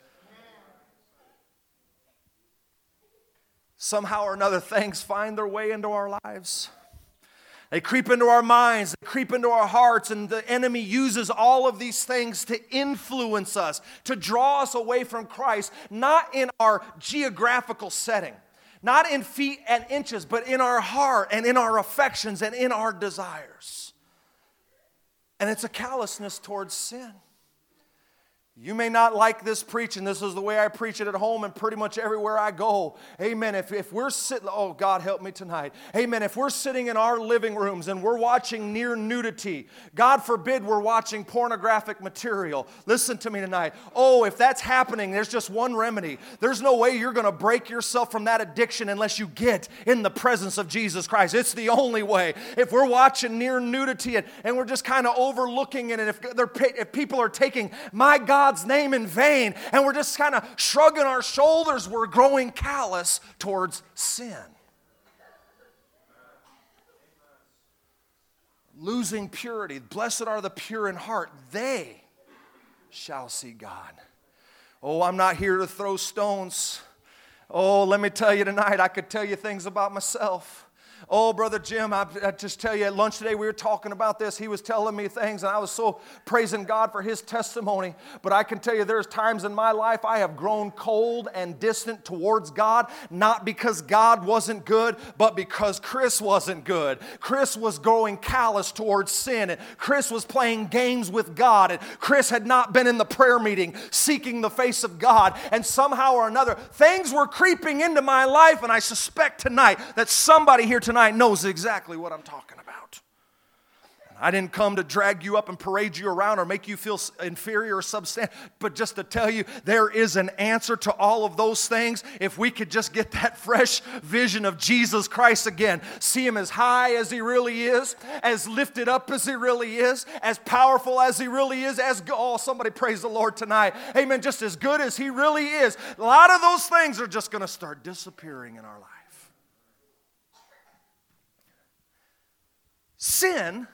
Somehow or another, things find their way into our lives. They creep into our minds, they creep into our hearts, and the enemy uses all of these things to influence us, to draw us away from Christ, not in our geographical setting, not in feet and inches, but in our heart and in our affections and in our desires. And it's a callousness towards sin. You may not like this preaching. This is the way I preach it at home and pretty much everywhere I go. Amen. If, if we're sitting, oh, God help me tonight. Amen. If we're sitting in our living rooms and we're watching near nudity, God forbid we're watching pornographic material. Listen to me tonight. Oh, if that's happening, there's just one remedy. There's no way you're going to break yourself from that addiction unless you get in the presence of Jesus Christ. It's the only way. If we're watching near nudity and, and we're just kind of overlooking it, and if, they're, if people are taking my God, God's name in vain, and we're just kind of shrugging our shoulders, we're growing callous towards sin. Losing purity. Blessed are the pure in heart. They shall see God. Oh, I'm not here to throw stones. Oh, let me tell you tonight, I could tell you things about myself. Oh, Brother Jim, I, I just tell you, at lunch today we were talking about this. He was telling me things, and I was so praising God for his testimony. But I can tell you there's times in my life I have grown cold and distant towards God, not because God wasn't good, but because Chris wasn't good. Chris was growing callous towards sin, and Chris was playing games with God, and Chris had not been in the prayer meeting seeking the face of God. And somehow or another, things were creeping into my life, and I suspect tonight that somebody here tonight Tonight knows exactly what I'm talking about. I didn't come to drag you up and parade you around or make you feel inferior or substandard, but just to tell you there is an answer to all of those things if we could just get that fresh vision of Jesus Christ again. See Him as high as He really is, as lifted up as He really is, as powerful as He really is, as, oh, somebody praise the Lord tonight. Amen, just as good as He really is. A lot of those things are just going to start disappearing in our life. Sin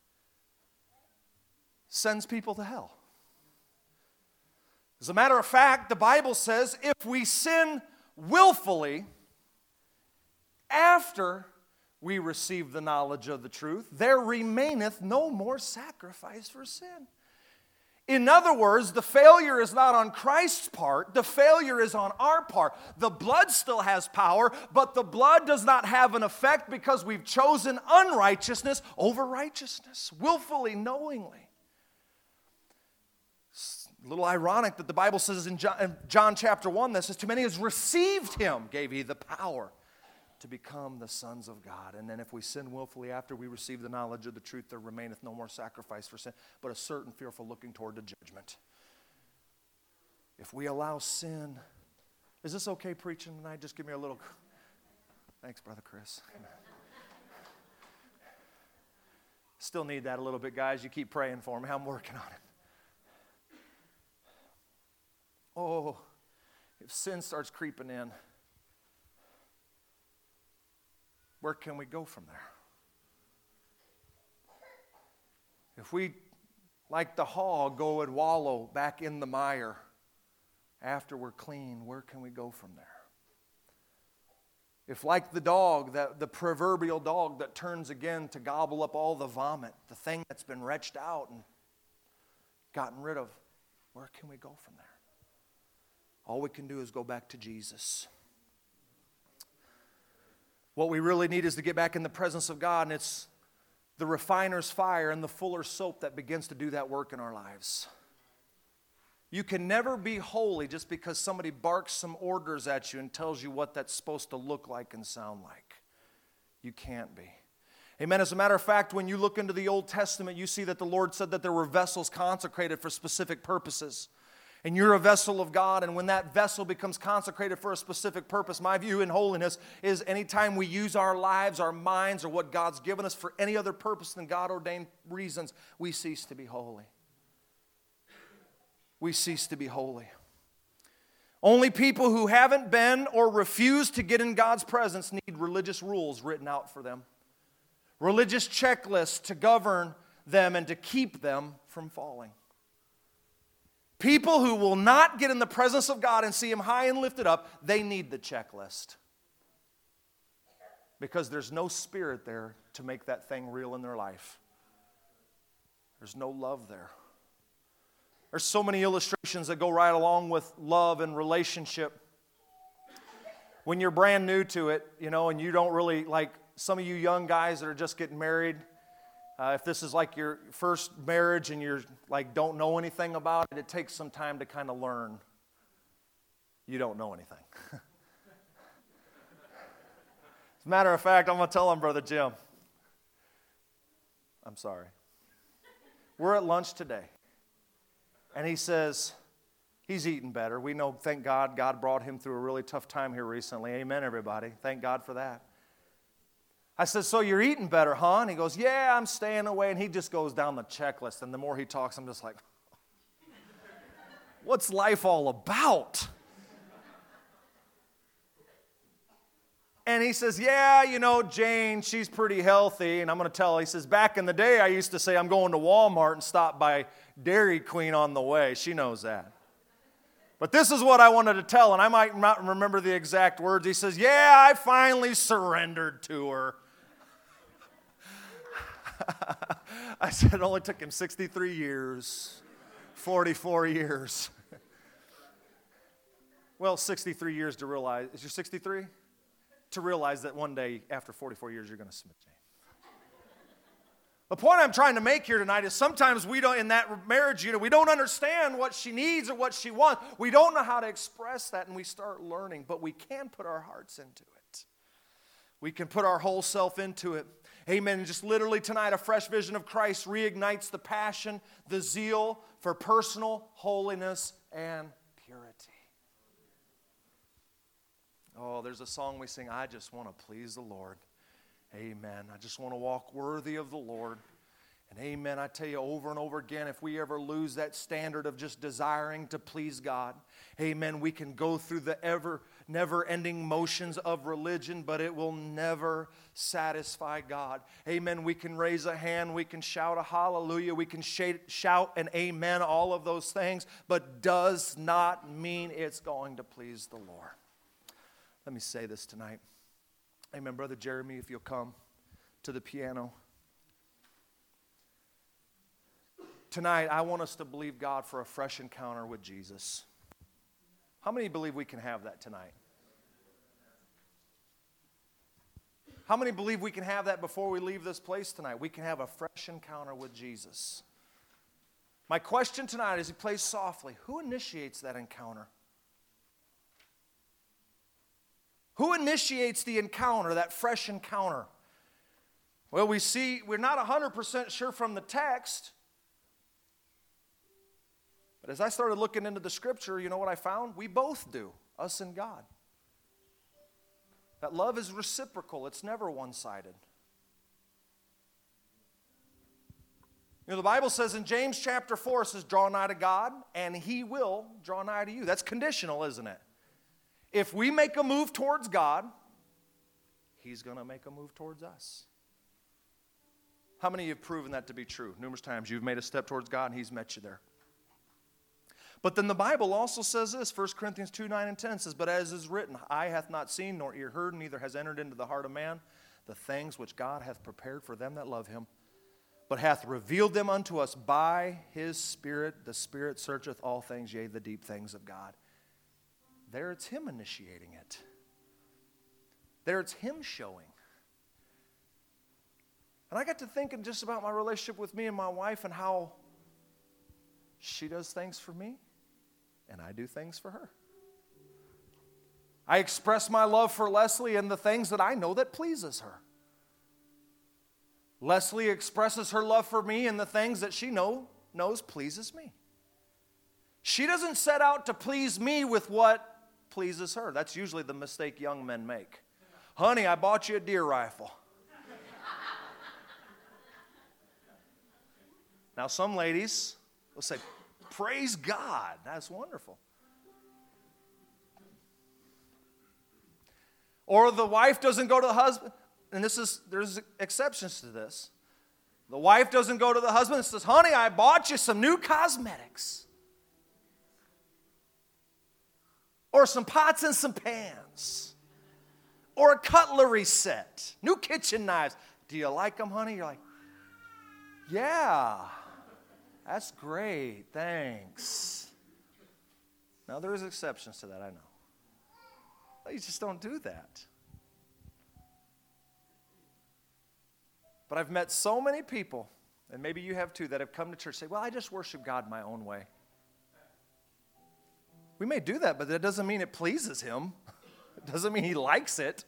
sends people to hell. As a matter of fact, the Bible says if we sin willfully after we receive the knowledge of the truth, there remaineth no more sacrifice for sin. In other words, the failure is not on Christ's part, the failure is on our part. The blood still has power, but the blood does not have an effect because we've chosen unrighteousness over righteousness, willfully, knowingly. It's a little ironic that the Bible says in John, in John chapter one, that says, to many as received Him, gave He the power to become the sons of God. And then if we sin willfully after we receive the knowledge of the truth, there remaineth no more sacrifice for sin, but a certain fearful looking toward the judgment. If we allow sin, is this okay preaching tonight? Just give me a little, thanks, Brother Chris. Still need that a little bit, guys. You keep praying for me. I'm working on it. Oh, if sin starts creeping in, where can we go from there? If we, like the hog, go and wallow back in the mire after we're clean, where can we go from there? If like the dog, that, the proverbial dog that turns again to gobble up all the vomit, the thing that's been retched out and gotten rid of, where can we go from there? All we can do is go back to Jesus. What we really need is to get back in the presence of God, and it's the refiner's fire and the fuller's soap that begins to do that work in our lives. You can never be holy just because somebody barks some orders at you and tells you what that's supposed to look like and sound like. You can't be. Amen. As a matter of fact, when you look into the Old Testament, you see that the Lord said that there were vessels consecrated for specific purposes. And you're a vessel of God, and when that vessel becomes consecrated for a specific purpose, my view in holiness is anytime we use our lives, our minds, or what God's given us for any other purpose than God-ordained reasons, we cease to be holy. We cease to be holy. Only people who haven't been or refuse to get in God's presence need religious rules written out for them. Religious checklists to govern them and to keep them from falling. People who will not get in the presence of God and see Him high and lifted up, they need the checklist. Because there's no spirit there to make that thing real in their life. There's no love there. There's so many illustrations that go right along with love and relationship. When you're brand new to it, you know, and you don't really, like some of you young guys that are just getting married, Uh, if this is like your first marriage and you're like don't know anything about it, it takes some time to kind of learn you don't know anything. As a matter of fact, I'm going to tell him, Brother Jim. I'm sorry. We're at lunch today. And he says, he's eating better. We know, thank God, God brought him through a really tough time here recently. Amen, everybody. Thank God for that. I said, so you're eating better, huh? And he goes, yeah, I'm staying away. And he just goes down the checklist. And the more he talks, I'm just like, what's life all about? And he says, yeah, you know, Jane, she's pretty healthy. And I'm going to tell her, he says, back in the day, I used to say I'm going to Walmart and stop by Dairy Queen on the way. She knows that. But this is what I wanted to tell, and I might not remember the exact words. He says, yeah, I finally surrendered to her. I said it only took him sixty-three years, forty-four years. Well, sixty-three years to realize, is you sixty-three? To realize that one day after forty-four years you're going to submit to him. The point I'm trying to make here tonight is sometimes we don't, in that marriage unit, we don't understand what she needs or what she wants. We don't know how to express that, and we start learning, but we can put our hearts into it. We can put our whole self into it. Amen. And just literally tonight, a fresh vision of Christ reignites the passion, the zeal for personal holiness and purity. Oh, there's a song we sing, I just want to please the Lord. Amen. I just want to walk worthy of the Lord. And amen, I tell you over and over again, if we ever lose that standard of just desiring to please God, amen, we can go through the ever, never-ending motions of religion, but it will never satisfy God. Amen, we can raise a hand, we can shout a hallelujah, we can shout an amen, all of those things, but does not mean it's going to please the Lord. Let me say this tonight. Amen, Brother Jeremy, if you'll come to the piano. Tonight, I want us to believe God for a fresh encounter with Jesus. How many believe we can have that tonight? How many believe we can have that before we leave this place tonight? We can have a fresh encounter with Jesus. My question tonight, as he plays softly, who initiates that encounter? Who initiates the encounter, that fresh encounter? Well, we see, we're not one hundred percent sure from the text. But as I started looking into the scripture, you know what I found? We both do, us and God. That love is reciprocal. It's never one-sided. You know, the Bible says in James chapter four, it says, draw nigh to God, and He will draw nigh to you. That's conditional, isn't it? If we make a move towards God, He's going to make a move towards us. How many of you have proven that to be true? Numerous times you've made a step towards God and He's met you there. But then the Bible also says this, First Corinthians two, nine and ten says, but as is written, eye hath not seen, nor ear heard, neither has entered into the heart of man the things which God hath prepared for them that love Him, but hath revealed them unto us by His Spirit. The Spirit searcheth all things, yea, the deep things of God. There it's Him initiating it. There it's Him showing. And I got to thinking just about my relationship with me and my wife and how she does things for me and I do things for her. I express my love for Leslie in the things that I know that pleases her. Leslie expresses her love for me in the things that she know, knows pleases me. She doesn't set out to please me with what pleases her. That's usually the mistake young men make. Honey, I bought you a deer rifle. Now, some ladies will say, praise God, that's wonderful. Or the wife doesn't go to the husband, and this is there's exceptions to this. The wife doesn't go to the husband and says, honey, I bought you some new cosmetics. Or some pots and some pans. Or a cutlery set. New kitchen knives. Do you like them, honey? You're like, yeah, that's great, thanks. Now, there's exceptions to that, I know. But you just don't do that. But I've met so many people, and maybe you have too, that have come to church and say, well, I just worship God my own way. We may do that, but that doesn't mean it pleases Him. It doesn't mean He likes it.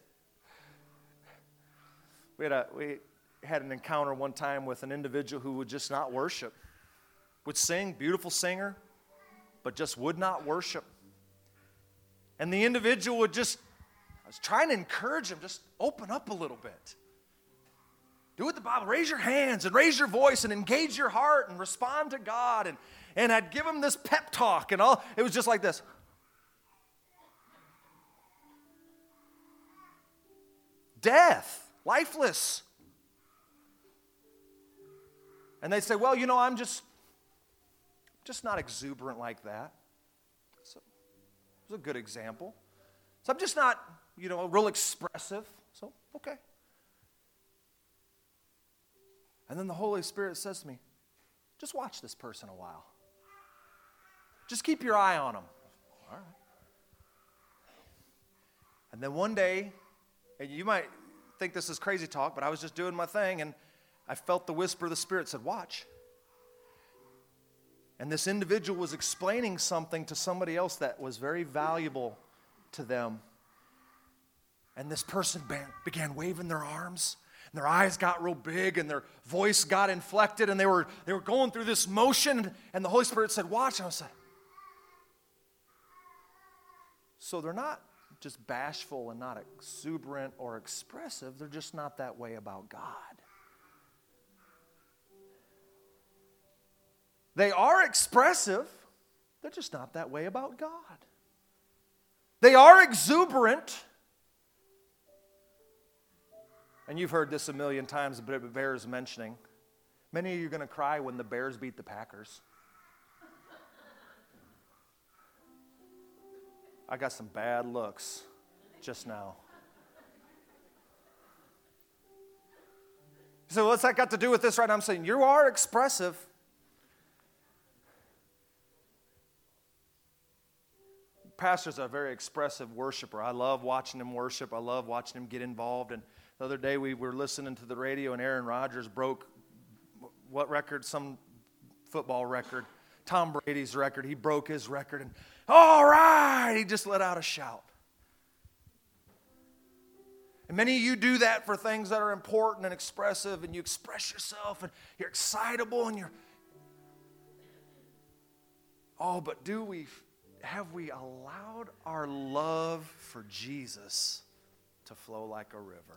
We had, a, we had an encounter one time with an individual who would just not worship. Would sing, beautiful singer, but just would not worship. And the individual would just, I was trying to encourage him, just open up a little bit. Do what the Bible, raise your hands and raise your voice and engage your heart and respond to God. And, and I'd give him this pep talk and all. It was just like this. Death, lifeless. And they'd say, well, you know, I'm just, just not exuberant like that. So it was a good example. So I'm just not, you know, real expressive. So, okay. And then the Holy Spirit says to me, just watch this person a while. Just keep your eye on them. All right. And then one day, and you might think this is crazy talk, but I was just doing my thing, and I felt the whisper of the Spirit said, watch. And this individual was explaining something to somebody else that was very valuable to them. And this person began waving their arms, and their eyes got real big, and their voice got inflected, and they were they were going through this motion, and the Holy Spirit said, watch. And I was like, so they're not just bashful and not exuberant or expressive. They're just not that way about God. They are expressive. They're just not that way about God. They are exuberant. And you've heard this a million times, but it bears mentioning. Many of you are going to cry when the Bears beat the Packers. I got some bad looks just now. So what's that got to do with this right now? I'm saying you are expressive. Pastor's a very expressive worshiper. I love watching him worship. I love watching him get involved. And the other day we were listening to the radio, and Aaron Rodgers broke what record? Some football record. Tom Brady's record. He broke his record. And all right, he just let out a shout. And many of you do that for things that are important and expressive, and you express yourself, and you're excitable, and you're... Oh, but do we... Have we allowed our love for Jesus to flow like a river?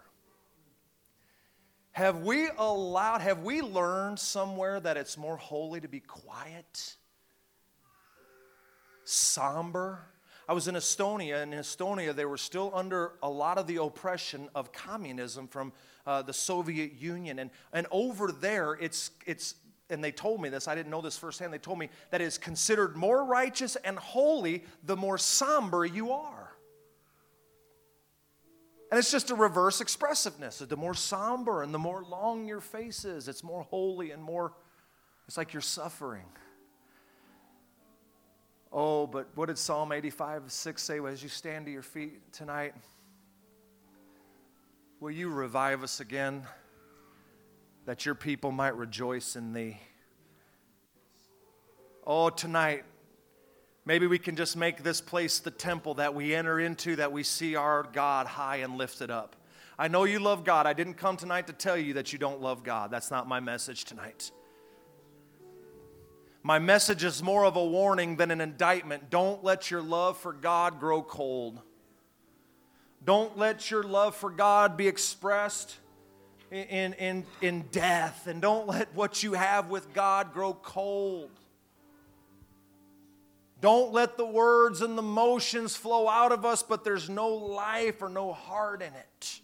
Have we allowed, have we learned somewhere that it's more holy to be quiet, somber? I was in Estonia, and in Estonia they were still under a lot of the oppression of communism from uh, the Soviet Union. And, and over there, it's it's and they told me this, I didn't know this firsthand, they told me that it's considered more righteous and holy the more somber you are. And it's just a reverse expressiveness. The more somber and the more long your face is, it's more holy and more, it's like you're suffering. Oh, but what did Psalm eighty-five, six say as you stand to your feet tonight? will you revive us again, that your people might rejoice in thee? Oh, tonight, maybe we can just make this place the temple that we enter into, that we see our God high and lifted up. I know you love God. I didn't come tonight to tell you that you don't love God. That's not my message tonight. My message is more of a warning than an indictment. Don't let your love for God grow cold. Don't let your love for God be expressed in, in, in death. And don't let what you have with God grow cold. Don't let the words and the motions flow out of us, but there's no life or no heart in it.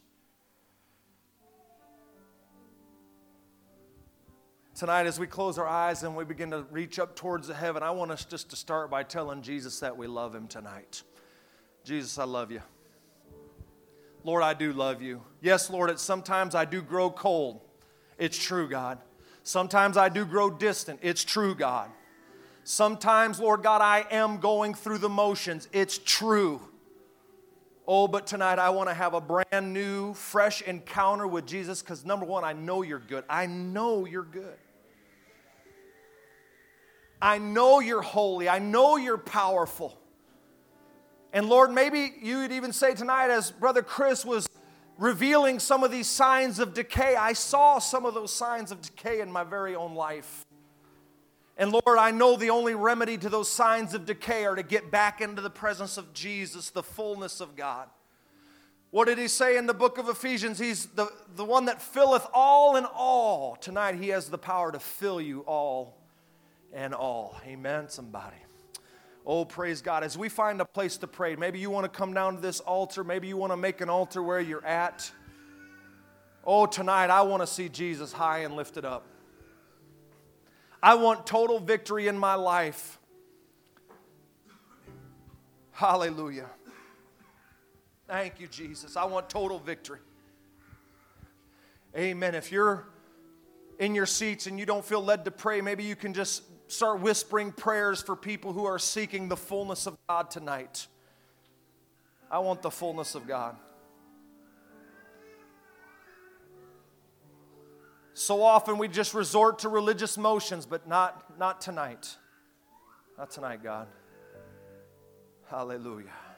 Tonight, as we close our eyes and we begin to reach up towards the heaven, I want us just to start by telling Jesus that we love Him tonight. Jesus, I love you. Lord, I do love you. Yes, Lord, at sometimes I do grow cold. It's true, God. Sometimes I do grow distant. It's true, God. Sometimes, Lord God, I am going through the motions. It's true. Oh, but tonight I want to have a brand new, fresh encounter with Jesus because, number one, I know you're good. I know you're good. I know you're holy. I know you're powerful. And Lord, maybe you would even say tonight, as Brother Chris was revealing some of these signs of decay, I saw some of those signs of decay in my very own life. And Lord, I know the only remedy to those signs of decay are to get back into the presence of Jesus, the fullness of God. What did he say in the book of Ephesians? He's the, the one that filleth all in all. Tonight he has the power to fill you all and all. Amen, somebody. Oh, praise God. As we find a place to pray, maybe you want to come down to this altar. Maybe you want to make an altar where you're at. Oh, tonight I want to see Jesus high and lifted up. I want total victory in my life. Hallelujah. Thank you, Jesus. I want total victory. Amen. If you're in your seats and you don't feel led to pray, maybe you can just start whispering prayers for people who are seeking the fullness of God tonight. I want the fullness of God. So often we just resort to religious motions, but not, not tonight. Not tonight, God. Hallelujah.